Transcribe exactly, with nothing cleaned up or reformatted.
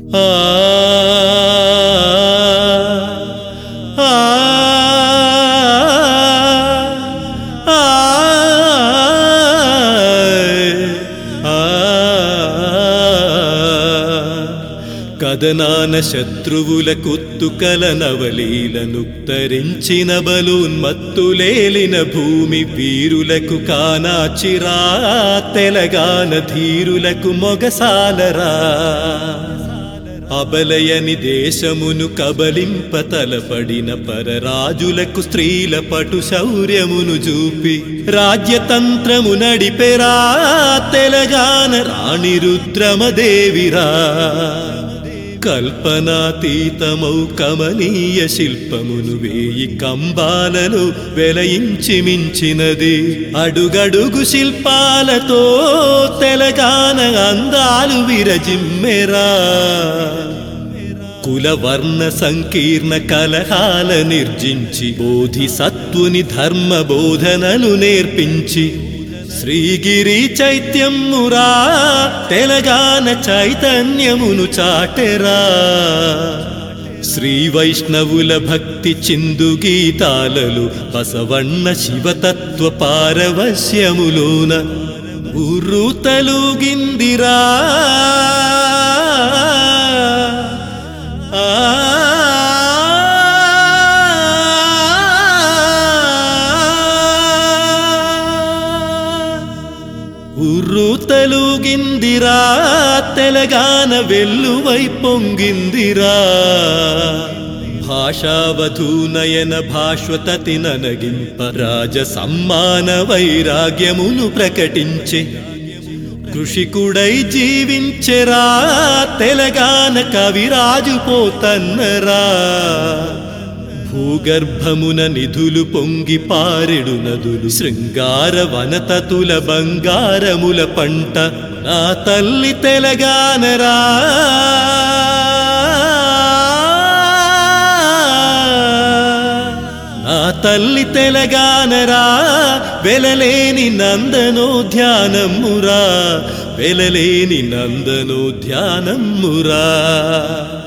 ఆ ఆ కదనాన శత్రువుల కుత్తుకల నవలీలనుత్తరించిన బలోన్మత్తులేలిన భూమి వీరులకు కానాచిరా తెలంగాణ ధీరులకు మొగసాలరా అబలయని దేశమును కబలింప తలపడిన పరరాజులకు స్త్రీల పటు శౌర్యమును చూపి రాజ్యతంత్రము నడిపెరా తెలంగాణ రాణి రుద్రమదేవిరా కల్పనాతీతమౌ కమనీయ శిల్పమును వేయి కంబాలలో వెలయించి మించినది అడుగడుగు శిల్పాలతో తెలంగాణ అందాలు విరజిమ్మెరా కులవర్ణ సంకీర్ణ కలహాల నిర్జించి బోధిసత్వుని ధర్మ బోధనలు నేర్పించి శ్రీగిరి చైత్యమురా తెలంగాణ చైతన్యమును చాటెరా శ్రీ వైష్ణవుల భక్తి చిందు గీతాలలో బసవಣ್ణ శివతత్వ పారవశ్యములోన ఉర్రూతలుగిందిరా ఆ ఉర్రూతలుగిందిరా తెలంగాణ వెల్లువై పొంగిందిరా భాషావధూనయన భాష్వతతి ననగింప రాజ సమ్మాన వైరాగ్యమును ప్రకటించే కృషికుడై జీవించెరా తెలంగాణ కవిరాజు పోతన్నరా భూగర్భమున నిధులు పొంగి పారెడు నదులు శృంగార వనతతుల బంగారముల పంట నా తల్లి తెలంగాణరా నా తల్లి తెలంగాణరా వెలలేని నందనో ధ్యానమురా వెలలేని నందనో ధ్యానమురా